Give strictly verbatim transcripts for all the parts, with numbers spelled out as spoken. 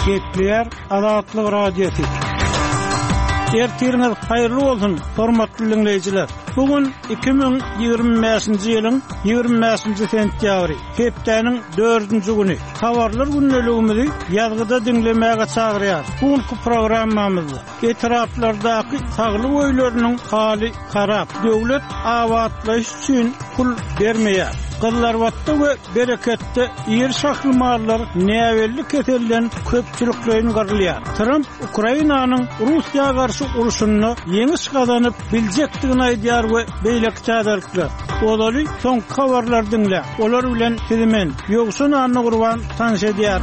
Kepler Azatlyk Radiosu. Ertiriniz hayırlı olsun, hormatly dinleyijiler. Bugün iki bin ýygrimi beşinji ýylyň ýygrimi beşinji sentýabry, hepdeniň dördünji güni. Habarlar günneligimizi ýazgyda dinlemäge çagyrýar. Bu programmamyzda etraflardaky saglyk öýleriniň haly harap, döwlet awatlaş üçin pul bermeýär. Gyllarwatda we bereketde ýer şahlymarlar näwelli keselden köpçüliklerini garylýar. Trump Ukrainanyň Russiýaga garşy uruşyny ýeňiş gazanyp biljekdigini aýdýar we beýleki çadaryklar. Olary soň habarlar dinle. Olar bilen sizimen ýogsun anny gurban tanış edýär.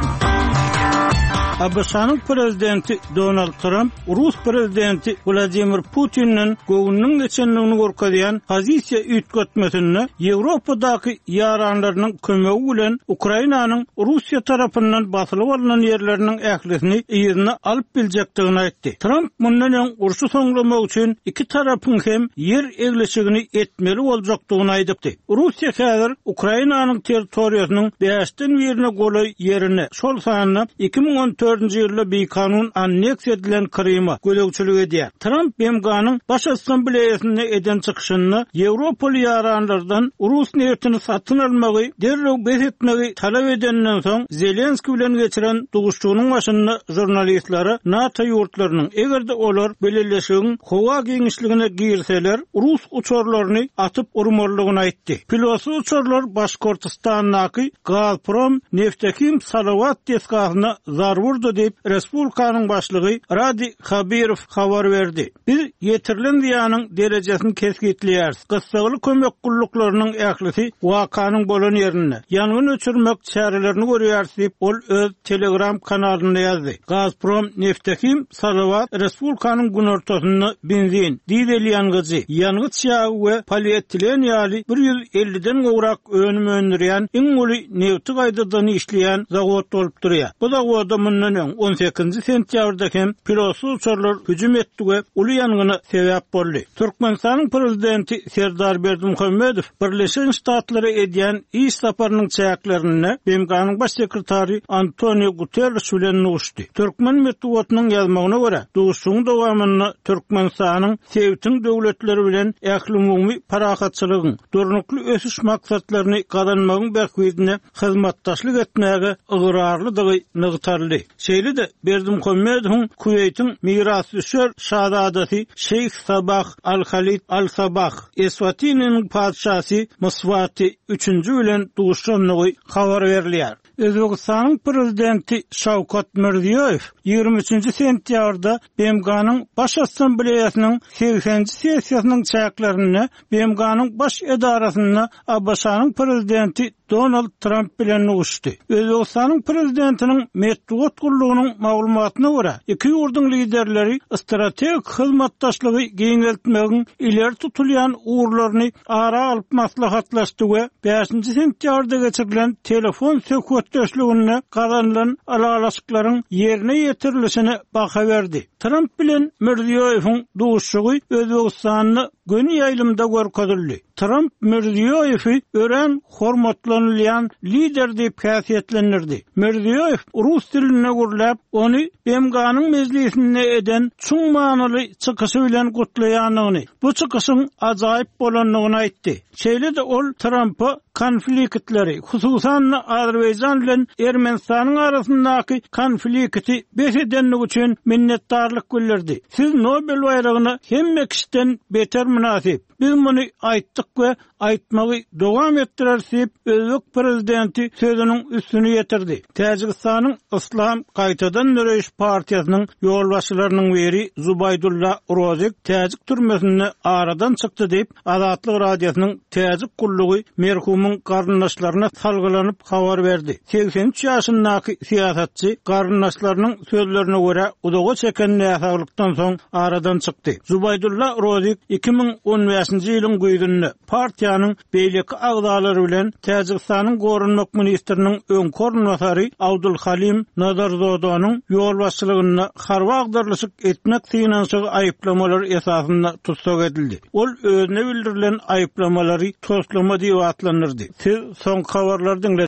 A B Ş'nyň prezidenti Donald Trump, Rus prezidenti Vladimir Putin'in göwnüň geçenligini gorkadýan pozisiýa üýtgetmesini Ýewropadaky ýaranlarynyň kömegi bilen Ukrainanyň Russiýa tarapyndan basylyp alynan ýerleriniň ählisini ýerine alyp biljekdigini aýtdy. Trump mundan öň urşy soňlamak üçin iki tarapyň hem ýer egleşigini etmeli boljakdygyny aýdypdy. Russiýa häzir Ukrainanyň territoriýasynyň beşden birine golay ýerini, şol sanyny iki bin on dördünji ýylda bir kanun anneks edilen Kryma gölegçilik edýär. Trump B M G'nyň baş assambleýasyna eden çykyşyny Ýewropaly ýaranlardan Rus neftini satyn almagy, derrew besetmegi talap edenden soň Zelenski bilen geçiren duguşçunyň başyny jurnalistlary NATO ýurtlarynyň egerde olar belirleşigiň howa geňişligine girseler Rus uçurlaryny atyp urmalygyny aýtdy. Pilosy uçurlar Başkortystanyň Gazprom Neftekim Salawat teskasyna zarur deyip Respublikanyň başlygy Radi Khabirov habar berdi. Biz ýetirilen ýanyň derejesini kesgitleýäris. Gysgaly kömek gulluklarının ählisi wakanyň bolan ýerine ýangyn öçürmek çärelerini görýäris diýip ol öz Telegram kanalyna ýazdy. Gazprom Neftekim Salawat Respublikanyň günortasyny benzin, dizel ýangıjy, ýangıç ýagy we polietilen ýaly bir ýüz elliden gowrak önüm öndürýän iň uly nefti gaýdadyny işleýän zawod bolup durýar. Bu zawodda mundan on sekizinji sentýabrda hem pilosy uçurlar hüjüm etdi we uly ýangına sebäp boldy. Türkmenistanyň prezidenti Serdar Berdimuhammedow Birleşen Ştatlary edýän iş saparynyň çäklerini B M G'nyň baş sekretary Antonio Guterres bilen nuşdy. Türkmen medeniýetiniň ýazmagyna görä, duguşyň dowamyny Türkmenistanyň sewtin döwletleri bilen ähli parahatçylygyň, durnukly ösüş maksatlaryny gazanmagyň berkidine hyzmatdaşlyk etmäge ygyrarlydygy nygtarly. Şeýle de Berdimuhammedowyň Kuweytiň mirasçy şahzadasy Şeyh Sabah Al-Khalid Al-Sabah Eswatiniň padşahsy Muswati üçünji bilen duguşanlygy habar berilýär. Özbekistanyň prezidenti Şawkat Mirziýoýew ýygrimi üçinji sentýabrda B M G'nyň baş assambleýasynyň seksenji sessiýasynyň çäklerini B M G'nyň baş edarasyny A B Ş'nyň prezidenti Donald Trump bilen nuşdy. Özbekistanyň prezidentiniň medeniýet gullugynyň maglumatyna görä, iki ýurdun liderleri strategik hyzmatdaşlygy geňeltmegiň ileri tutulýan uğurlaryny ara alyp maslahatlaşdy we beşinji sentýabrda geçirilen telefon söhbetdeşligine gazanylan alalaşyklaryň ýerine ýetirilişine baha berdi. Trump bilen Mirziýoýewiň duguşşugy Özbekistanyny göni ýaýlymda görkezildi. Trump Mirziýoýewi ören hormatlanylýan lider diýip häsiýetlendirdi. Mirziýoýew rus diline gurulap, ony B M G'nyň mezlisinde eden çuň manyly çykyşy bilen gutlaýanyny, bu çykyşyň ajaýyp bolanlygyny aýtdy. Şeýle de ol Trump'a konfliktleri, hususan Azerbaýjan bilen Ermenistanyň arasyndaky konflikti besedenlik üçin minnetdarlyk bildirdi. Siz Nobel bayragyna hemme kişiden beter münasip. Biz muny aýtdyk we aýtmagy dowam etdirýär diýip Özbek prezidenti sözüniň üstüni ýetirdi. Täjikistanyň Islam Gaýtadan Nöreýiş partiýasynyň ýolbaşçylarynyň biri Zubaydulla Rozik täjik türmesinde aradan çykdy diýip Azatlyk radiosynyň täjik gullugy merhumyň garyndaşlaryna salgylanyp habar berdi. seksen üç ýaşyndaky siýasatçy garyndaşlarynyň sözlerine görä udaga çeken näsaglykdan soň aradan çykdy. Zubaydulla Rozik iki bin on beşinji ýylyň güýdünde partiýanyň beýleki agdalary bilen Täjikistanyň gorunmak ministriniň öňkör nasary Abdul Halim Nazarzodowyň ýolbaşçylygyna harba agdarlyşyk etmek synanşygy aýyplamалary esasynda tutsak edildi. Ol özüne bildirilen aýyplamалary toslama diýip atlanyrdy. Siz soň habarlardan